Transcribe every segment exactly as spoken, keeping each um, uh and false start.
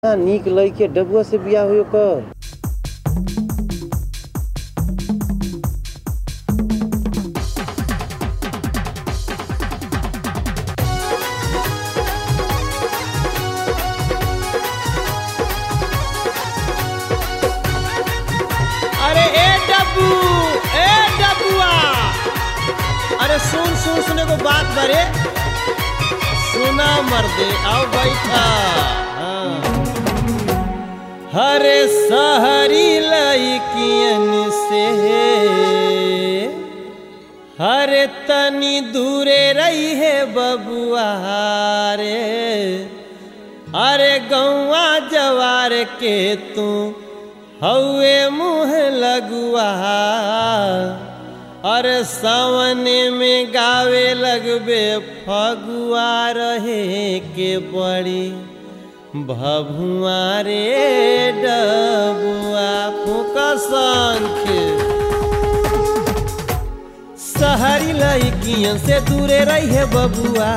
नीक लइके डबुआ से बियाह हुई ओकर। अरे ए डब्बू ए डब्बुआ, अरे सुन सुन सुने को बात बरे सुना मर्दे, आओ बैठा। हाँ। हरे सहरी लइकियन से हरे तनी दूरे रही है बबुआ रे, अरे गौवा जवार के तू हौवे मुँह लगुआ, अरे सावने में गावे लगबे फगुआ रहे के बड़ी भभुआ रे डबुआ फूका शंख। सहरी लइकियन से दूरे रही है बबुआ,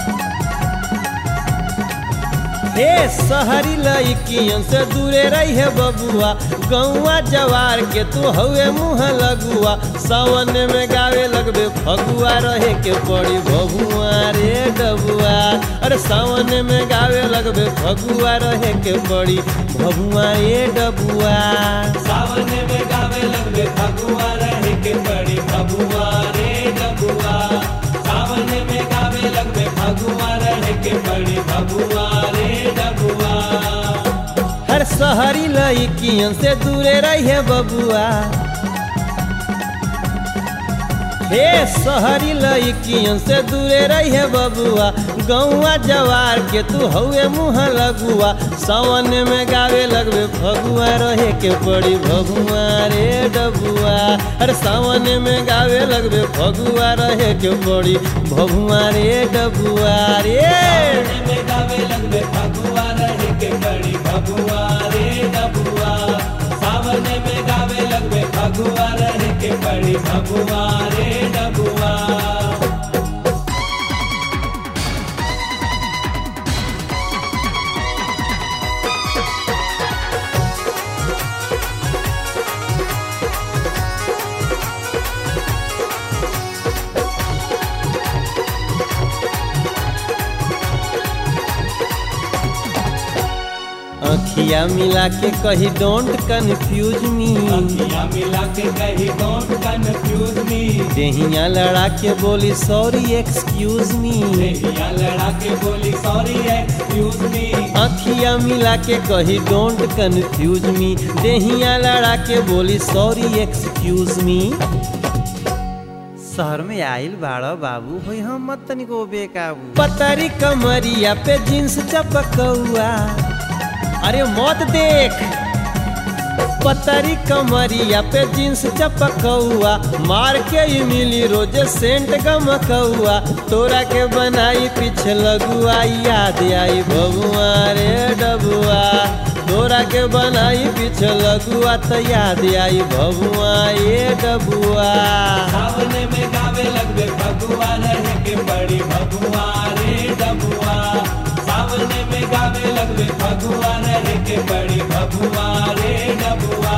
हे सहरी लइकियन से दूरे रही है बबुआ, गौवा जवार के तू हवे मुँह लगुआ, सावन में गावे लगबे फगुआ रहे के पड़ी भभुआ रे डबुआ, अरे सावन में गावे लगबे फगुआ रहे के पड़ी भभुआ रे डबुआ, सावन में गावे लगबे फगुआ रहे के पड़ी भभुआ रे डबुआ, सावन में गावे लगबे फगुआ रहे के पड़ी भभुआ रे डबुआ। हर सहरी लइकियन से दूरे रही है बबुआ, हे सहरी लइकियन से दूरे रही है बबुआ, गौवा जवार के तू हवे मुँह लगुआ, सावन में गावे लगबे फगुआ रहे के पड़ी भभुआ रे डबुआ, अरे सावन में गावे लगबे फगुआ रहे के पड़ी भभुआ रे डबुआ रे, सावन में गावे लगबे फगुआ रहे के पड़ी भभुआ रे डबुआ, सावन में गावे लगबे फगुआ रहे के पड़ी भभुआ रे डबुआ। अखिया मिला के कही डोंट कन्फ्यूज मी, अखियाँ मिला के कही डोंट कन्फ्यूज मी, देहिया लड़ा के बोली सॉरी एक्सक्यूज मी, देहिया लड़ा के बोली सॉरी एक्सक्यूज मी, अखिया मिला के कही डोंट कन्फ्यूज मी, देहिया लड़ा के बोली सॉरी एक्सक्यूज मी। शहर में आइल बाड़ा बाबू होई हम मत तनिको बेकाबू, पतरी कमरिया पे जींस चपकौआ, अरे मत देख पतरी कमरिया पे जींस चपकौआ, मार के ही मिली रोजे सेंट गमकौआ, तोरा के बनाई पीछे लगुआ, याद आई बबुआ रे डबुआ, तोरा के बनाई पीछे लगुआ तो याद आई बबुआ ये डबुआ, सावन में गावे लगबे फगुआ रहे के पड़ी भभुआ रे डबुआ, सावन में गावे लगबे फगुआ रहे के पड़ी भभुआ रे डबुआ।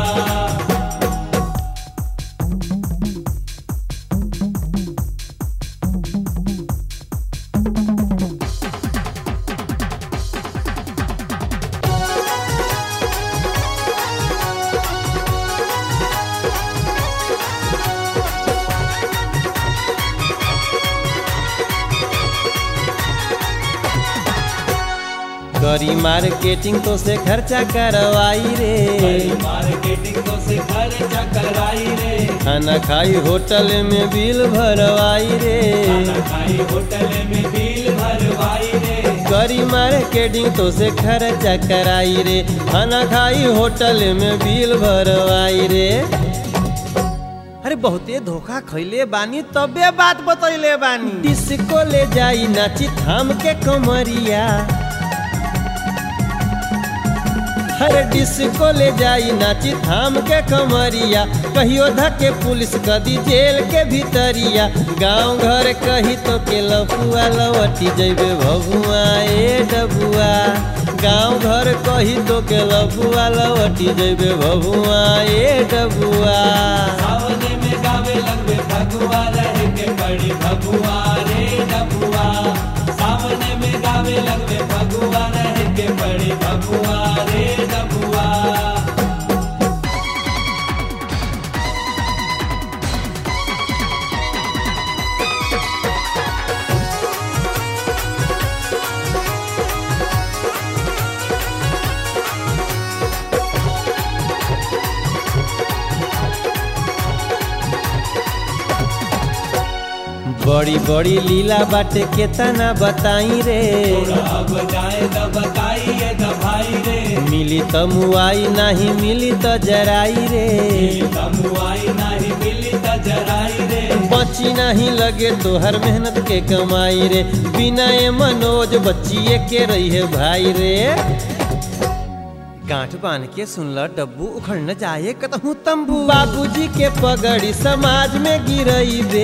करी मार्केटिंग तो से खर्चा करवाई रे, मार्केटिंग तो से खर्चा कराई रे, खाना खाई होटल में बिल भरवाई रे, खाना खाई होटल में बिल भरवाई रे, करी मार्केटिंग तो से खर्चा कराई रे, खाना खाई होटल में बिल भरवाई रे। अरे बहुते धोखा खैले बानी तबे बात बतैले बानी, डिस्को ले जाई नाची थाम के कमरिया, हर डिस्को ले जाई नाची थाम के कमरिया, कहियो धके पुलिस कदी जेल के भीतरिया। गाँव घर कही तो के लफुआ लवटी जैबे भभुआ ए डबुआ, गाँव घर कही तो के लफुआ लवटी जैबे भभुआ ए डबुआ। सावने में गावे लगबे फगुआ रहे के पड़ी भगुआ रे डबुआ, सावने में गावे लगबे फगुआ रहे के पड़ी भगुआ रे डबुआ। बड़ी बड़ी लीला बाटे केतना बताई रे, अब जाए तो बताइए तो भाई रे, मिली त मुआई नहीं मिली त जराई रे, तमुआई नहीं मिली तो जराई रे। बची नहीं लगे तोहर मेहनत के कमाई रे, बिना ए मनोज बच्चिए के रही है भाई रे। गांठ बांध के सुनल डब्बू उखड़ न जाए कतहूँ तंबू, बाबूजी के पगड़ी समाज में गिरई बे,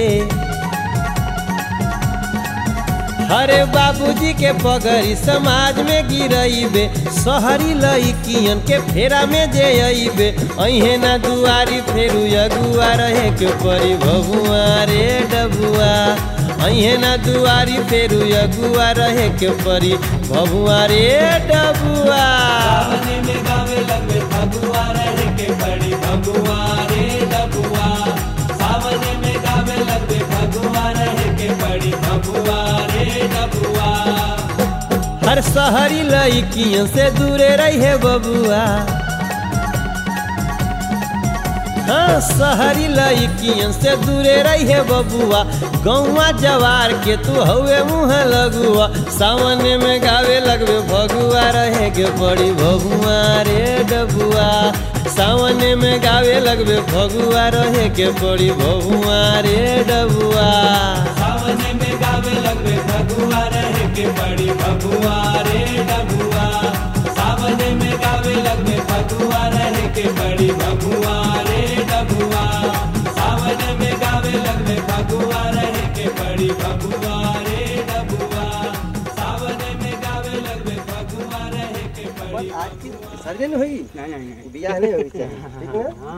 अरे बाबूजी के पगड़ी समाज में गिरईबे, शहरी लइकियन के फेरा में जे अइबे, अहे ना दुआरी फेरू अगुआ रहे के परी भभुआ रे डबुआ, अहे ना दुआरी फेरू अगुआ रहे के परी भभुआ रे डबुआ। सावने में गावे लगबे फगुआ रहे के पड़ी भगुआ रे डबुआ, सावने में गावे लगबे फगुआ रहे के पड़ी भगुआ रे डबुआ। हर शहरी लइकियन से दूरे रहे बबुआ, हाँ शहरी लइकियन से दूरे रहे बबुआ, गौवा जवार के तू हवे मुँह लगुआ, सावने में गावे लगबे भगुआ रहे के पड़ी भभुआ रे डबुआ, सावने में गावे लगबे भगुआ रहे के पड़ी भभुआ रे डबुआ। सावने में गावे लगबे फगुआ रहे के पड़ी भगुआ रे डबुआ, सावने में गावे लगबे फगुआ रहे के पड़ी भगुआ रे डबुआ, सावने में गावे लगबे फगुआ रहे के पड़ी भगुआ रे डबुआ, सावने में गावे लगबे फगुआ रहे के पड़ी। आज की सर्जन हुई बियाह नहीं हुई, ठीक है।